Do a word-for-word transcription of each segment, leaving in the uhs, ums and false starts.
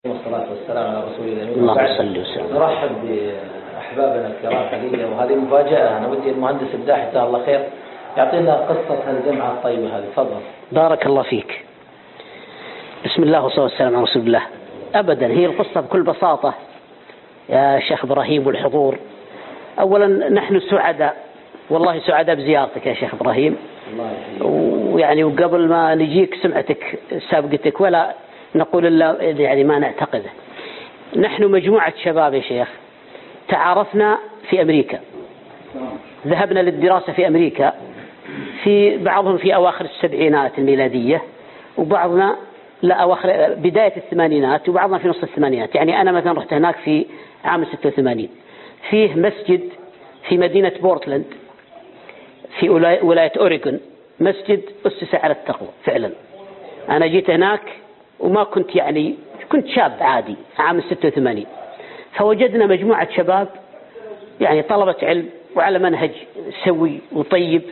والصلاة والسلام على رسول الله. اللهم صل وسلم. نرحب بأحبابنا الكرام حقيقة، وهذه مفاجأة. أنا ودي المهندس بداح جزاه الله خير يعطينا قصة هالجمعة الطيبة هذه. تفضل. بارك الله فيك. بسم الله والصلاة والسلام على رسول الله. أبدا هي القصة بكل بساطة يا شيخ إبراهيم والحضور. أولا نحن سعداء، والله سعداء بزيارتك يا شيخ إبراهيم. ويعني وقبل ما نجيك سمعتك سابقتك ولا نقول إلا يعني ما نعتقده. نحن مجموعة شباب يا شيخ تعارفنا في أمريكا، ذهبنا للدراسة في أمريكا، في بعضهم في أواخر السبعينات الميلادية وبعضنا لا أواخر بداية الثمانينات وبعضنا في نص الثمانينات. يعني أنا مثلا رحت هناك في عام ستة وثمانين. فيه مسجد في مدينة بورتلاند في ولاية أوريغون، مسجد أسس على التقوى فعلا. أنا جيت هناك وما كنت يعني كنت شاب عادي عام ستة وثمانين، فوجدنا مجموعة شباب يعني طلبة علم وعلى منهج سوي وطيب،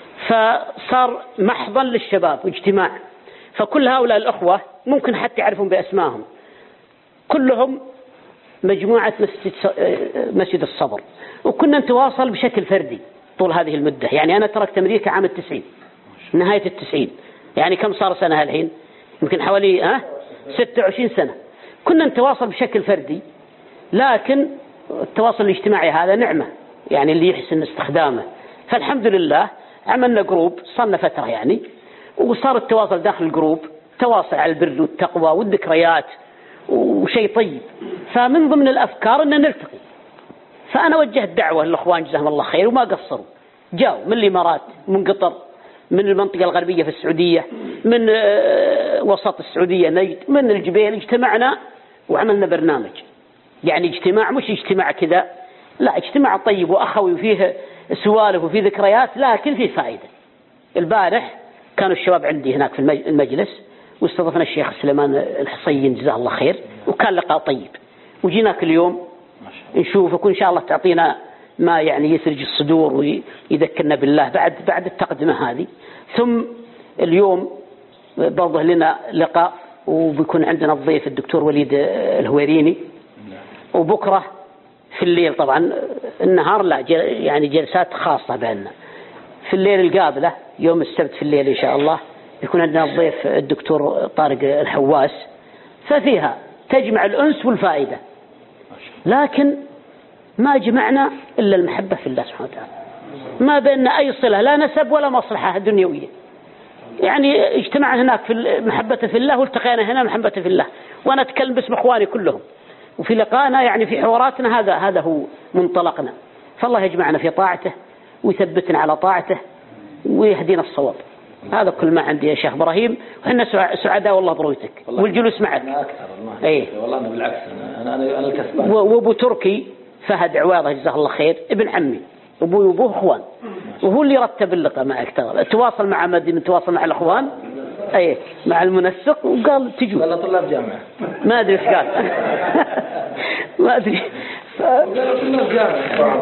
فصار محضا للشباب واجتماع. فكل هؤلاء الأخوة ممكن حتى يعرفون بأسمائهم، كلهم مجموعة مسجد مسجد الصبر، وكنا نتواصل بشكل فردي طول هذه المدة. يعني أنا تركت أمريكا عام التسعين، نهاية التسعين، يعني كم صار سنة الحين؟ يمكن حوالي ها ستة وعشرين سنة. كنا نتواصل بشكل فردي، لكن التواصل الاجتماعي هذا نعمة يعني اللي يحسن استخدامه. فالحمد لله عملنا جروب صرنا فترة يعني، وصار التواصل داخل الجروب تواصل على البر والتقوى والذكريات وشيء طيب. فمن ضمن الأفكار أن نلتقي، فأنا وجهت دعوة للأخوان جزاهم الله خير وما قصروا، جاءوا من الإمارات، من قطر، من المنطقة الغربية في السعودية، من وسط السعودية نجد، من الجبيل. اجتمعنا وعملنا برنامج، يعني اجتماع مش اجتماع كذا، لا اجتماع طيب وأخوي وفيه سوالف وفيه ذكريات لكن فيه فائدة. البارح كانوا الشباب عندي هناك في المجلس واستضفنا الشيخ سليمان الحصين جزاه الله خير، وكان لقاء طيب. وجيناك اليوم نشوفك وإن شاء الله تعطينا ما يعني يثلج الصدور ويذكرنا بالله بعد بعد التقدمة هذه. ثم اليوم برضه لنا لقاء وبيكون عندنا الضيف الدكتور وليد الهويريني، وبكرة في الليل طبعا النهار لا يعني جلسات خاصة بيننا. في الليل القابلة يوم السبت في الليل إن شاء الله يكون عندنا الضيف الدكتور طارق الحواس، ففيها تجمع الأنس والفائدة، لكن ما جمعنا إلا المحبة في الله سبحانه وتعالى، ما بيننا أي صلة لا نسب ولا مصلحة دنيوية. يعني اجتمعنا هناك في المحبة في الله والتقينا هنا محبة في الله، وأنا أتكلم باسم إخواني كلهم، وفي لقائنا يعني في حواراتنا هذا هذا هو منطلقنا. فالله يجمعنا في طاعته ويثبتنا على طاعته ويهدينا الصواب. هذا كل ما عندي يا شيخ إبراهيم، وإحنا سعداء والله برؤيتك والجلوس معك. أنا أكثر إيه والله أنا بالعكس أنا أنا أنا الكسبان. وأبو تركي فهد عواضة جزاه الله خير ابن عمي، أبوي وأبوه إخوان، وهو اللي رتب اللقاء معك. ترى تواصل مع مدين، تواصل مع الإخوان، أيه مع المنسق، وقال تجوا. قال طلاب جامعة ما أدري إيش قال ما أدري ف... طلاب جامعة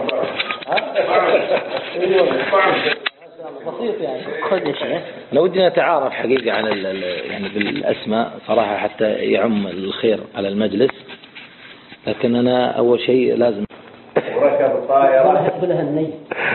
بسيط يعني. خذ يا شيخ. لو ودنا نتعارف حقيقة على ال يعني بالأسماء صراحة حتى يعم الخير على المجلس، لكن أنا أول شيء لازم وركب الطائرة يقبلها الني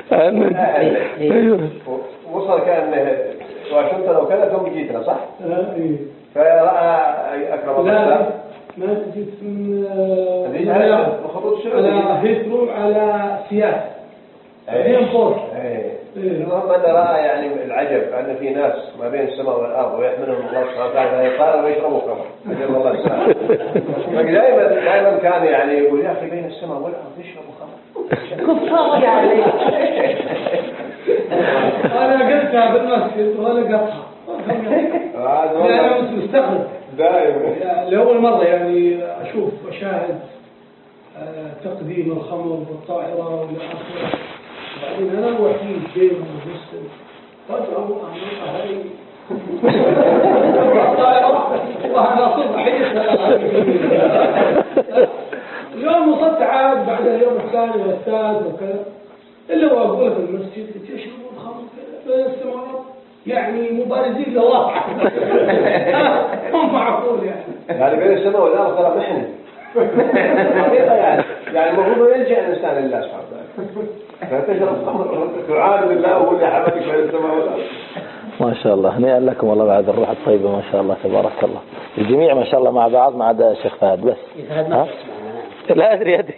أيوه وصل كان واشنطن وكذا ثم جيتنا صح؟ ايه فرأى أكرم الله ما جيت من على خطوط الشغل على هيثرو على سياسة هي مفوت. المهم أن رأى يعني العجب أن في ناس ما بين السماء والأرض ويحملهم الله سبحانه وتعالى يقال ويشربوا كما أجل الله السلام. دائما دائما كان يعني يقول يا أخي بين السماء والأرض يشربوا خمر كفار يعني. أنا قلتها بالمسجد وأنا قطها أنا مستغرب دائما لأول مرة يعني أشوف أشاهد تقديم الخمر بالطائرة وإلى آخره. بعدين أنا الوحيد بين المسلم فجأة أمريكا هاي الطائرة وأنا صرت اليوم وصلت عاد بعد اليوم الثاني والثالث وكذا اللي هو أقول في المسجد يشربون الخمر كذا بين السماوات يعني مبارزين لواقع هم معقول يعني هذا بين السماء والأرض ترى محنة حقيقة يعني يعني المفروض يلجأ الإنسان لله سبحانه وتعالى فتشرب خمر تعاذ بالله وهو اللي حملك بين السماء والأرض. ما شاء الله هنيئا لكم والله بعد الروح الطيبة ما شاء الله تبارك الله الجميع ما شاء الله مع بعض ما عدا الشيخ فهد بس ها؟ لا أدري أدري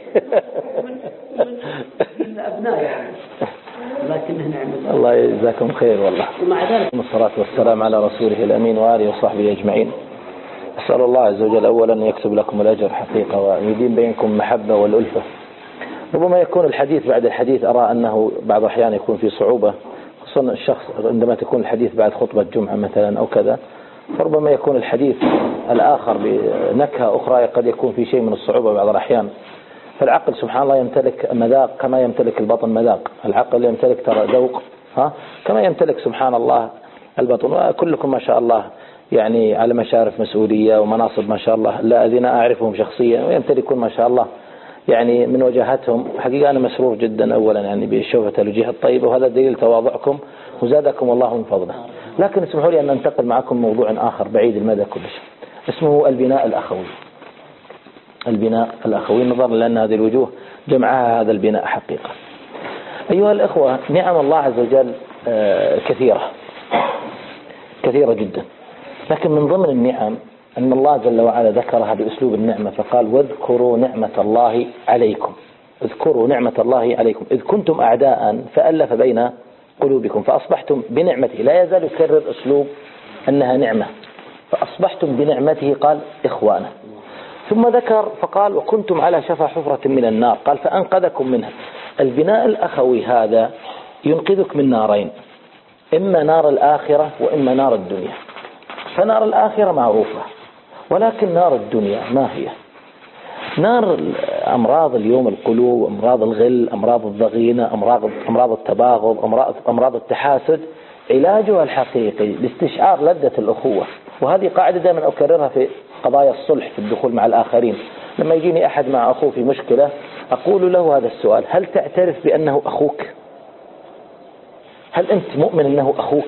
من أبناء يعني لكنه نعمة الله يجزاكم خير والله. ومع ذلك والصلاة والسلام على رسوله الأمين وآله وصحبه أجمعين. أسأل الله عز وجل أولا أن يكتب لكم الأجر حقيقة ويدين بينكم محبة والألفة. ربما يكون الحديث بعد الحديث أرى أنه بعض الأحيان يكون في صعوبة خصوصا الشخص عندما تكون الحديث بعد خطبة جمعة مثلا أو كذا فربما يكون الحديث الآخر بنكهة أخرى قد يكون في شيء من الصعوبة بعض الأحيان. فالعقل سبحان الله يمتلك مذاق كما يمتلك البطن مذاق. العقل يمتلك ترى ذوق ها كما يمتلك سبحان الله البطن. وكلكم ما شاء الله يعني على مشارف مسؤولية ومناصب ما شاء الله لا الذين أعرفهم شخصيا ويمتلكون ما شاء الله يعني من وجهاتهم. حقيقة أنا مسرور جدا أولا يعني بشوفة الوجيه الطيبة وهذا دليل تواضعكم وزادكم الله من فضله. لكن اسمحوا لي أن ننتقل معكم موضوع آخر بعيد المدى كلش اسمه البناء الأخوي. البناء الأخوي نظرا لأن هذه الوجوه جمعها هذا البناء حقيقة. أيها الإخوة نعم الله عز وجل كثيرة كثيرة جدا لكن من ضمن النعم أن الله جل وعلا ذكرها بأسلوب النعمة فقال واذكروا نعمة الله عليكم اذكروا نعمة الله عليكم إذ كنتم أعداء فألف بين قلوبكم فأصبحتم بنعمته. لا يزال يكرر أسلوب أنها نعمة فأصبحتم بنعمته قال إخوانا. ثم ذكر فقال وكنتم على شفا حفرة من النار قال فأنقذكم منها. البناء الأخوي هذا ينقذك من نارين إما نار الآخرة وإما نار الدنيا. فنار الآخرة معروفة ولكن نار الدنيا ما هي؟ نار أمراض اليوم القلوب أمراض الغل أمراض الضغينة أمراض, أمراض التباغض أمراض, أمراض التحاسد علاجها الحقيقي لاستشعار لذة الأخوة. وهذه قاعدة دائما أكررها في قضايا الصلح في الدخول مع الآخرين. لما يجيني أحد مع أخوه في مشكلة أقول له هذا السؤال هل تعترف بأنه أخوك؟ هل أنت مؤمن أنه أخوك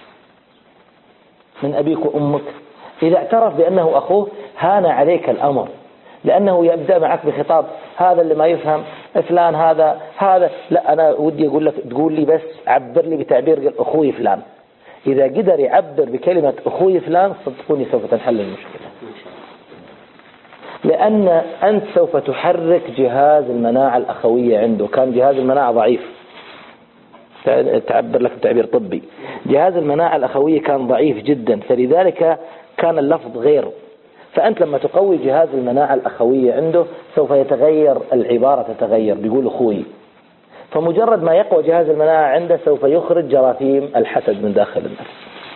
من أبيك وأمك؟ إذا اعترف بأنه أخوه هان عليك الأمر لأنه يبدأ معك بخطاب هذا اللي ما يفهم فلان هذا هذا لا أنا ودي أقول لك تقول لي بس عبر لي بتعبير أخوي فلان. إذا قدر يعبر بكلمة أخوي فلان صدقوني سوف تنحل المشكلة لأن أنت سوف تحرك جهاز المناعة الأخوية عنده. كان جهاز المناعة ضعيف تعبر لك بتعبير طبي جهاز المناعة الأخوية كان ضعيف جدا فلذلك كان اللفظ غير. فأنت لما تقوي جهاز المناعة الأخوية عنده سوف يتغير العبارة تتغير بيقول أخوي. فمجرد ما يقوى جهاز المناعة عنده سوف يخرج جراثيم الحسد من داخل النفس.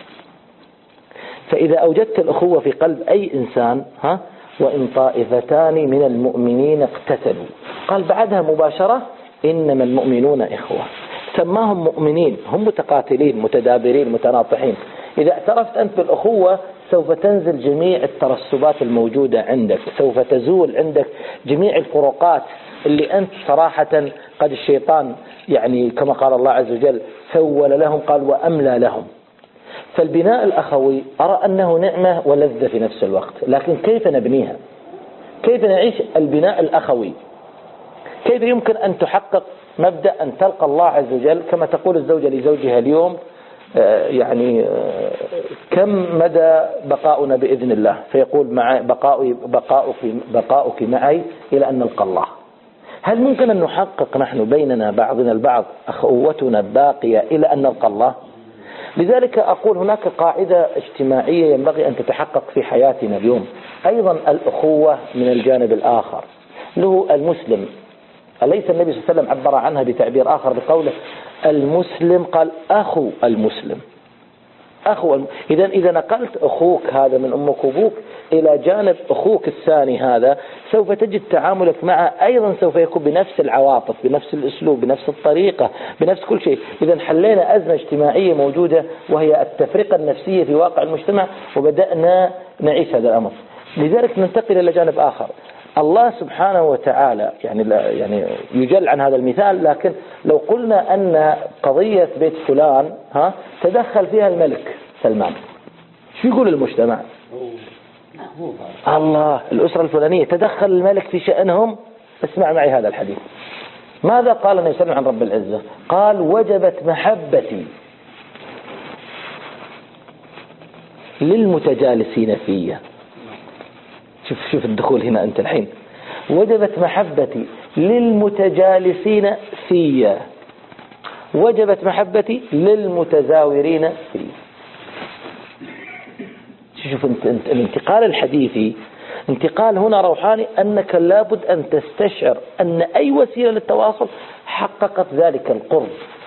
فإذا أوجدت الأخوة في قلب أي إنسان ها وإن طائفتان من المؤمنين اقتتلوا قال بعدها مباشرة إنما المؤمنون إخوة. سماهم مؤمنين هم متقاتلين متدابرين متناطحين. إذا اعترفت أنت بالأخوة سوف تنزل جميع الترسبات الموجودة عندك سوف تزول عندك جميع الفروقات اللي أنت صراحة قد الشيطان يعني كما قال الله عز وجل سول لهم قال وأملى لهم. فالبناء الأخوي أرى أنه نعمة ولذة في نفس الوقت. لكن كيف نبنيها؟ كيف نعيش البناء الأخوي؟ كيف يمكن أن تحقق مبدأ أن تلقى الله عز وجل كما تقول الزوجة لزوجها اليوم يعني كم مدى بقاؤنا بإذن الله فيقول مع بقاؤي بقاؤك بقاؤك معي إلى أن نلقى الله. هل ممكن أن نحقق نحن بيننا بعضنا البعض أخوتنا باقية إلى أن نلقى الله؟ لذلك أقول هناك قاعدة اجتماعية ينبغي أن تتحقق في حياتنا اليوم أيضا الأخوة من الجانب الآخر له المسلم. أليس النبي صلى الله عليه وسلم عبر عنها بتعبير آخر بقوله المسلم قال أخو المسلم أخو الم... إذا إذا نقلت أخوك هذا من أمك وأبوك إلى جانب أخوك الثاني هذا سوف تجد تعاملك معه أيضا سوف يكون بنفس العواطف بنفس الأسلوب بنفس الطريقة بنفس كل شيء. إذا حلينا أزمة اجتماعية موجودة وهي التفرقة النفسية في واقع المجتمع وبدأنا نعيش هذا الأمر. لذلك ننتقل إلى جانب آخر الله سبحانه وتعالى يعني لا يعني يجل عن هذا المثال، لكن لو قلنا أن قضية بيت فلان ها تدخل فيها الملك سلمان، شو يقول المجتمع؟ الله الأسرة الفلانية تدخل الملك في شأنهم. اسمع معي هذا الحديث، ماذا قال النبي صلى الله عليه وسلم عن رب العزة؟ قال وجبت محبتي للمتجالسين فيا. شوف شوف الدخول هنا أنت الحين، وجبت محبتي للمتجالسين فيا، وجبت محبتي للمتزاورين فيا. شوف انت انت الانتقال الحديثي انتقال هنا روحاني، أنك لابد أن تستشعر أن أي وسيلة للتواصل حققت ذلك القرب،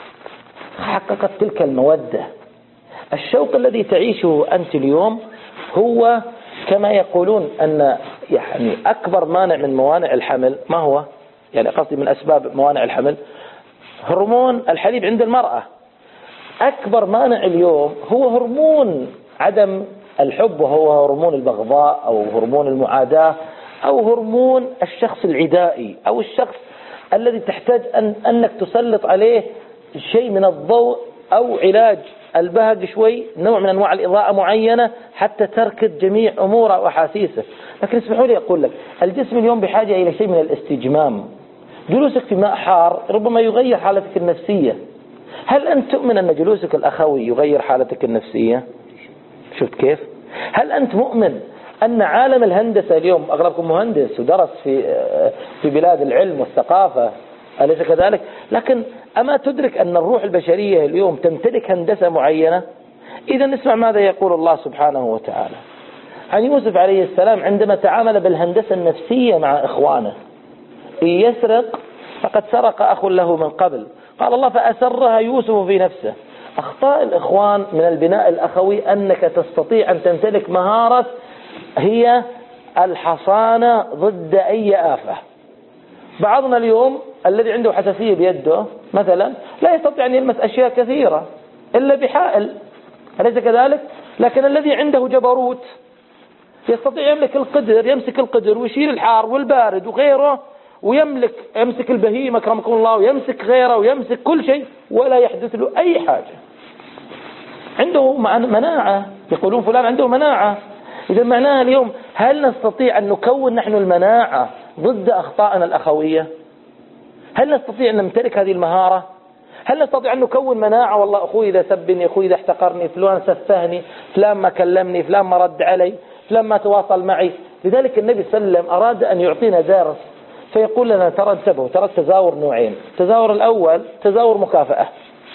حققت تلك المودة. الشوق الذي تعيشه أنت اليوم هو كما يقولون أن يعني أكبر مانع من موانع الحمل ما هو؟ يعني قصدي من أسباب موانع الحمل هرمون الحليب عند المرأة. أكبر مانع اليوم هو هرمون عدم الحب، وهو هرمون البغضاء أو هرمون المعاداة أو هرمون الشخص العدائي أو الشخص الذي تحتاج أن أنك تسلط عليه شيء من الضوء أو علاج البهج شوي، نوع من أنواع الإضاءة معينة حتى تركض جميع أموره وأحاسيسه. لكن اسمحوا لي أقول لك، الجسم اليوم بحاجة إلى شيء من الاستجمام. جلوسك في ماء حار ربما يغير حالتك النفسية. هل أنت تؤمن أن جلوسك الأخوي يغير حالتك النفسية؟ شفت كيف؟ هل أنت مؤمن أن عالم الهندسة اليوم، أغلبكم مهندس ودرس في في بلاد العلم والثقافة أليس كذلك؟ لكن أما تدرك أن الروح البشرية اليوم تمتلك هندسة معينة؟ إذا نسمع ماذا يقول الله سبحانه وتعالى عن يوسف عليه السلام عندما تعامل بالهندسة النفسية مع إخوانه. إن يسرق فقد سرق أخ له من قبل، قال الله فأسرها يوسف في نفسه. أخطاء الإخوان من البناء الأخوي أنك تستطيع أن تمتلك مهارة هي الحصانة ضد أي آفة. بعضنا اليوم الذي عنده حساسية بيده مثلا لا يستطيع أن يلمس أشياء كثيرة إلا بحائل، أليس كذلك؟ لكن الذي عنده جبروت يستطيع يملك القدر، يمسك القدر ويشيل الحار والبارد وغيره، ويملك يمسك البهيمة أكرمكم الله، ويمسك غيره ويمسك كل شيء ولا يحدث له أي حاجة. عنده مناعة، يقولون فلان عنده مناعة. إذا معناها اليوم هل نستطيع أن نكون نحن المناعة ضد أخطائنا الأخوية؟ هل نستطيع أن نمتلك هذه المهارة؟ هل نستطيع أن نكون مناعة والله أخوي إذا سبني، أخوي إذا احتقرني، فلان سفهني، فلان ما كلمني، فلان ما رد علي، فلان ما تواصل معي. لذلك النبي صلى الله عليه وسلم أراد أن يعطينا درس فيقول لنا ترى انتبهوا، ترى التزاور نوعين. التزاور الأول تزاور مكافأة،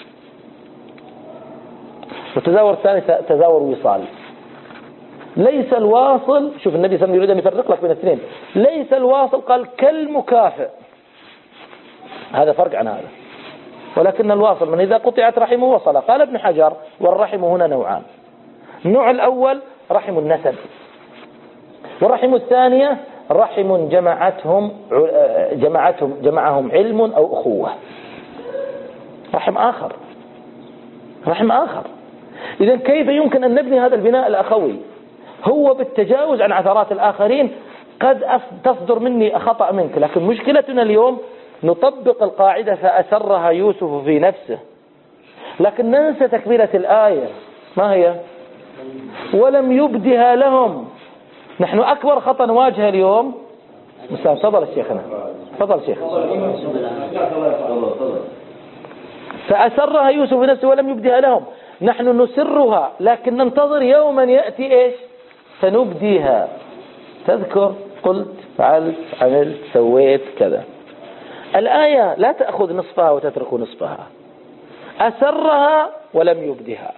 والتزاور الثاني تزاور وصال. ليس الواصل، شوف النبي صلى الله عليه وسلم يريد أن يفرق لك بين الاثنين، ليس الواصل قال كالمكافئ، هذا فرق عن هذا. ولكن الواصل من إذا قطعت رحمه وصل. قال ابن حجر والرحم هنا نوعان، النوع الأول رحم النسب، والرحم الثانية رحم جمعتهم جمعتهم جمعهم علم أو أخوة، رحم آخر، رحم آخر. إذن كيف يمكن أن نبني هذا البناء الأخوي؟ هو بالتجاوز عن عثرات الآخرين. قد تصدر مني خطأ منك، لكن مشكلتنا اليوم نطبق القاعدة فأسرها يوسف في نفسه، لكن ننسى تكملة الآية. ما هي؟ ولم يبدها لهم. نحن أكبر خطأ نواجه اليوم. مساء تفضل الشيخنا، تفضل الشيخ. فأسرها يوسف في نفسه ولم يبدها لهم. نحن نسرها لكن ننتظر يوما يأتي إيش؟ فنبديها. تذكر قلت فعلت عملت سويت كذا. الآية لا تأخذ نصفها وتترك نصفها. أسرها ولم يبدها،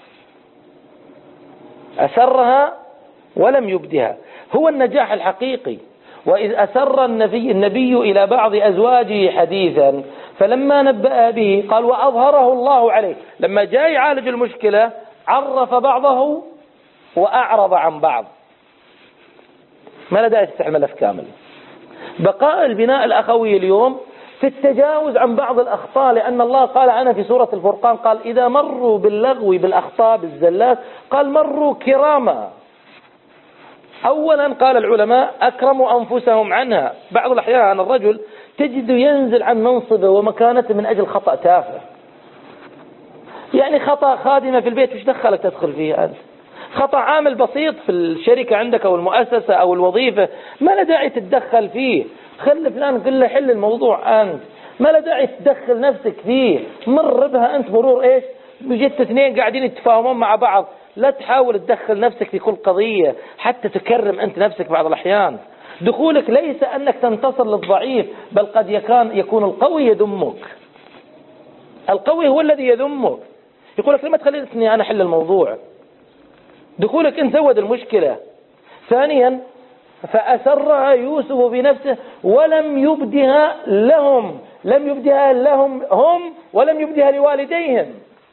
أسرها ولم يبدها هو النجاح الحقيقي. وإذ أسر النبي, النبي إلى بعض أزواجه حديثا فلما نبأ به قال وأظهره الله عليه. لما جاء يعالج المشكلة عرف بعضه وأعرض عن بعض. ما لا داعي تستعمل ملف كامل. بقاء البناء الأخوي اليوم في التجاوز عن بعض الأخطاء، لأن الله قال عنها في سورة الفرقان، قال إذا مروا باللغو بالأخطاء بالزلات قال مروا كراما. أولا قال العلماء أكرموا أنفسهم عنها. بعض الأحيان الرجل تجد ينزل عن منصبه ومكانته من أجل خطأ تافه، يعني خطأ خادمة في البيت وش دخلك تدخل فيه أنت؟ خطأ عامل بسيط في الشركة عندك أو المؤسسة أو الوظيفة ما لا داعي تتدخل فيه، خل فلان قل له حل الموضوع أنت، ما لا داعي تدخل نفسك فيه، مر بها أنت مرور إيش بجت اثنين قاعدين يتفاهمون مع بعض. لا تحاول تدخل نفسك في كل قضية حتى تكرم أنت نفسك. بعض الأحيان دخولك ليس أنك تنتصر للضعيف، بل قد يكون, يكون القوي يذمك. القوي هو الذي يذمك، يقولك لما تخليني أنا حل الموضوع. دخولك انت زود المشكلة. ثانيا فأسرها يوسف بنفسه ولم يبدها لهم، لم يبدها لهم هم ولم يبدها لوالديهم.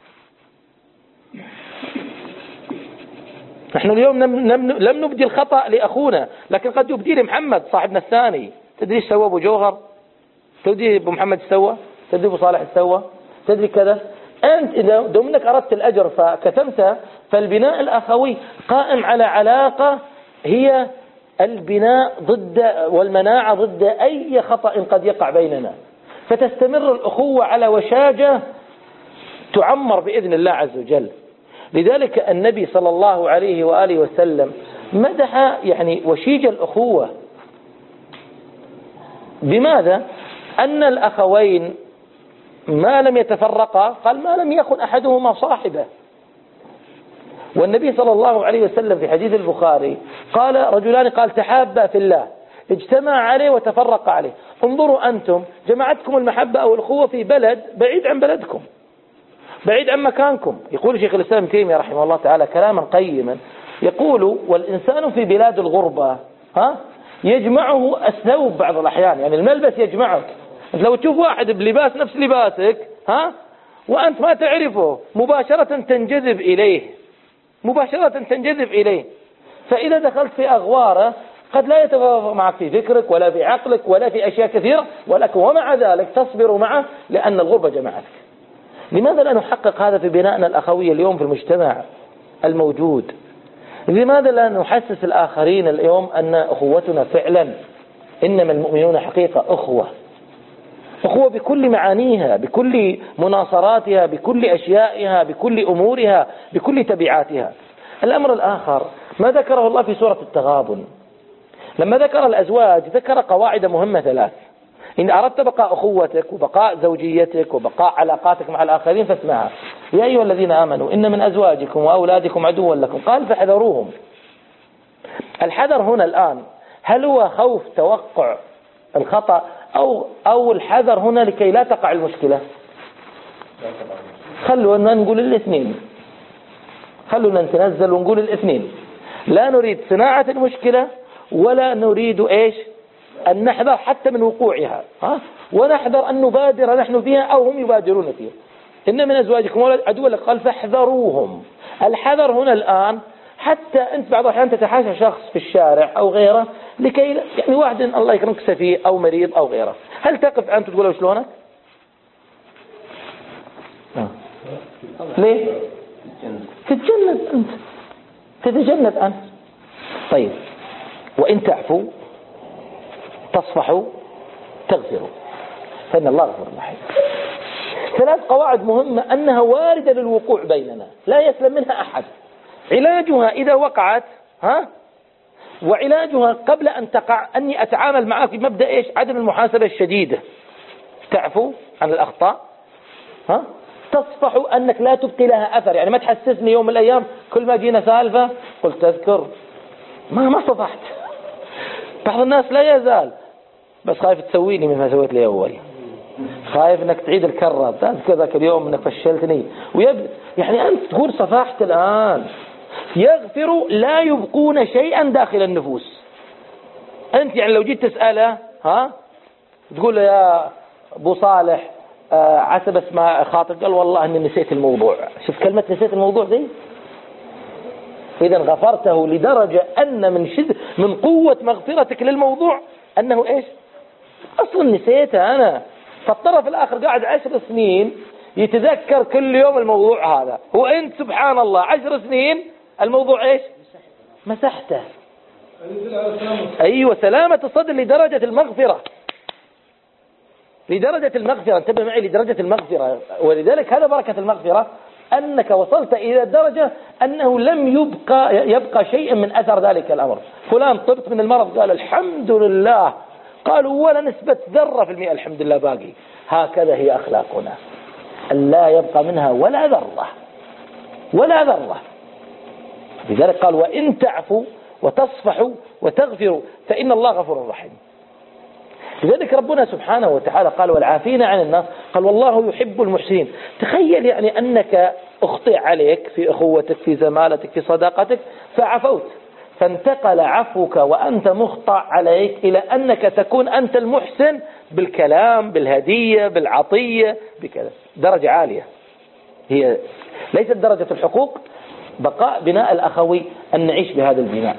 نحن اليوم لم نبدي الخطأ لأخونا، لكن قد يبدي لمحمد صاحبنا الثاني. تدري ايش سوى أبو جوهر؟ تدري أبو محمد سوى؟ تدري أبو صالح سوى؟ تدري كذا؟ أنت إذا دمنك أردت الأجر فكتمت، فالبناء الأخوي قائم على علاقة هي البناء ضد والمناعة ضد أي خطأ قد يقع بيننا، فتستمر الأخوة على وشاجة تعمر بإذن الله عز وجل. لذلك النبي صلى الله عليه وآله وسلم مدح يعني وشيج الأخوة. بماذا؟ أن الأخوين ما لم يتفرقا، قال ما لم يكن أحدهما صاحبه. والنبي صلى الله عليه وسلم في حديث البخاري قال رجلان قال تحابا في الله اجتمع عليه وتفرق عليه. انظروا أنتم جمعتكم المحبة أو الأخوة في بلد بعيد عن بلدكم، بعيد عن مكانكم. يقول شيخ الإسلام تيمية رحمه الله تعالى كلاما قيما، يقول والإنسان في بلاد الغربة ها يجمعه الثوب بعض الأحيان، يعني الملبس يجمعك. أنت لو تشوف واحد بلباس نفس لباسك ها وأنت ما تعرفه مباشرة تنجذب إليه، مباشرة تنجذب إليه. فإذا دخلت في أغواره قد لا يتوافق معك في فكرك ولا في عقلك ولا في أشياء كثيرة، ولكن ومع ذلك تصبر معه لأن الغربة جمعتك. لماذا لا نحقق هذا في بنائنا الأخوي اليوم في المجتمع الموجود؟ لماذا لا نحسس الآخرين اليوم أن أخوتنا فعلا إنما المؤمنون حقيقة أخوة، أخوة بكل معانيها، بكل مناصراتها، بكل أشيائها، بكل أمورها، بكل تبعاتها. الأمر الآخر ما ذكره الله في سورة التغابن، لما ذكر الأزواج ذكر قواعد مهمة ثلاث. إن أردت بقاء أخوتك وبقاء زوجيتك وبقاء علاقاتك مع الآخرين فاسمعها: يا أيها الذين آمنوا إن من أزواجكم وأولادكم عدوا لكم، قال فاحذروهم. الحذر هنا الآن هل هو خوف توقع الخطأ أو أو الحذر هنا لكي لا تقع المشكلة؟ خلونا نقول الاثنين، خلونا نتنزل ونقول الاثنين. لا نريد صناعة المشكلة ولا نريد إيش أن نحذر حتى من وقوعها، ها؟ ونحذر أن نبادر نحن فيها أو هم يبادرون فيها. إن من أزواجكم عدوا لكم، قال فاحذروهم. الحذر هنا الآن حتى أنت بعض الأحيان تتحاشى شخص في الشارع أو غيره لكي يعني واحد الله يكرمك سفيه أو مريض أو غيره، هل تقف أنت تقول له شلونك؟ ليه؟ تتجنب أنت، تتجنب أنت. طيب وإن تعفوا تصفحوا تغفروا فإن الله غفور رحيم. ثلاث قواعد مهمة أنها واردة للوقوع بيننا لا يسلم منها أحد. علاجها إذا وقعت ها وعلاجها قبل أن تقع أني أتعامل معك بمبدأ إيش؟ عدم المحاسبة الشديدة. تعفو عن الأخطاء، ها تصفحوا أنك لا تبقي لها أثر، يعني ما تحسسني يوم من الأيام كل ما جينا سالفة قلت تذكر ما ما صفحت. بعض الناس لا يزال بس خايف تسويني مثل ما سويت لي أول، خايف أنك تعيد الكرة، تذكر ذاك اليوم أنك فشلتني ويب يعني أنت تقول صفحت الآن. يغفر لا يبقون شيئا داخل النفوس. أنت يعني لو جيت تسأله ها تقول له يا أبو صالح آه عسب اسمه خاطب، قال والله أني نسيت الموضوع. شوف كلمة نسيت الموضوع دي، إذا غفرته لدرجة أن من شد من قوة مغفرتك للموضوع أنه إيش أصلا نسيته أنا. فالطرف الآخر قاعد عشر سنين يتذكر كل يوم الموضوع هذا، وأنت سبحان الله عشر سنين الموضوع إيش مسحته. أيوة سلامة الصدر لدرجة المغفرة، لدرجة المغفرة، انتبه معي، لدرجة المغفرة. ولذلك هذا بركة المغفرة، أنك وصلت إلى درجة أنه لم يبقى يبقى شيء من أثر ذلك الأمر. فلان طبت من المرض قال الحمد لله، قالوا ولا نسبة ذرة في المئة الحمد لله باقي. هكذا هي أخلاقنا، أن لا يبقى منها ولا ذرة ولا ذرة. لذلك قال وإن تعفوا وتصفحوا وتغفروا فإن الله غفور رحيم. لذلك ربنا سبحانه وتعالى قال والعافين عن الناس، قال والله يحب المحسنين. تخيل يعني أنك أخطئ عليك في أخوتك في زمالتك في صداقتك فعفوت، فانتقل عفوك وأنت مخطئ عليك إلى أنك تكون أنت المحسن بالكلام بالهدية بالعطية بكذا. درجة عالية هي، ليست درجة الحقوق. بقاء بناء الأخوي أن نعيش بهذا البناء.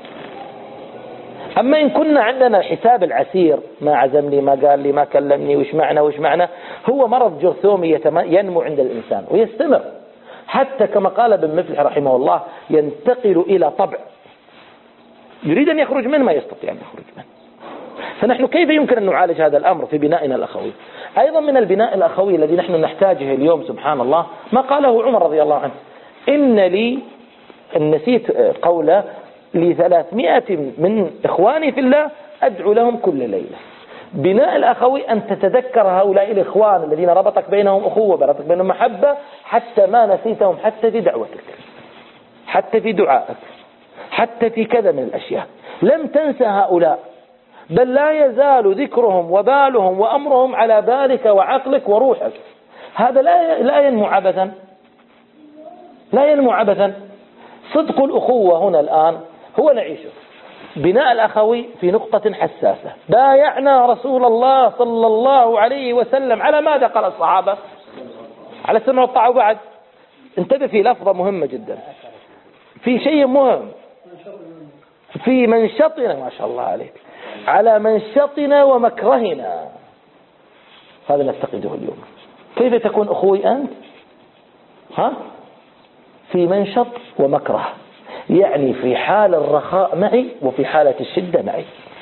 أما إن كنا عندنا الحساب العسير، ما عزمني ما قال لي ما كلمني وش معنى وش معنى، هو مرض جرثومي ينمو عند الإنسان ويستمر حتى كما قال ابن مفلح رحمه الله ينتقل إلى طبع يريد أن يخرج منه ما يستطيع أن يخرج منه. فنحن كيف يمكن أن نعالج هذا الأمر في بنائنا الأخوي؟ أيضا من البناء الأخوي الذي نحن نحتاجه اليوم سبحان الله ما قاله عمر رضي الله عنه، إن لي نسيت قوله لثلاثمائة من إخواني في الله أدعو لهم كل ليلة. بناء الأخوي أن تتذكر هؤلاء الإخوان الذين ربطك بينهم أخوة ربطك بينهم محبة حتى ما نسيتهم، حتى في دعوتك حتى في دعائك حتى في كذا من الأشياء لم تنسى هؤلاء، بل لا يزال ذكرهم وبالهم وأمرهم على بالك وعقلك وروحك. هذا لا لا ينمو عبثا، لا ينمو عبثا. صدق الأخوة هنا الآن هو نعيشه. بناء الأخوي في نقطة حساسة. بايعنا رسول الله صلى الله عليه وسلم على ماذا قال الصحابة؟ على السمع والطاعة. وبعد انتبه في لفظة مهمة جدا، في شيء مهم، في منشطنا ما شاء الله عليك، على منشطنا ومكرهنا. هذا نفتقده اليوم. كيف تكون أخوي أنت؟ ها؟ في منشط ومكره، يعني في حال الرخاء معي وفي حالة الشدة معي.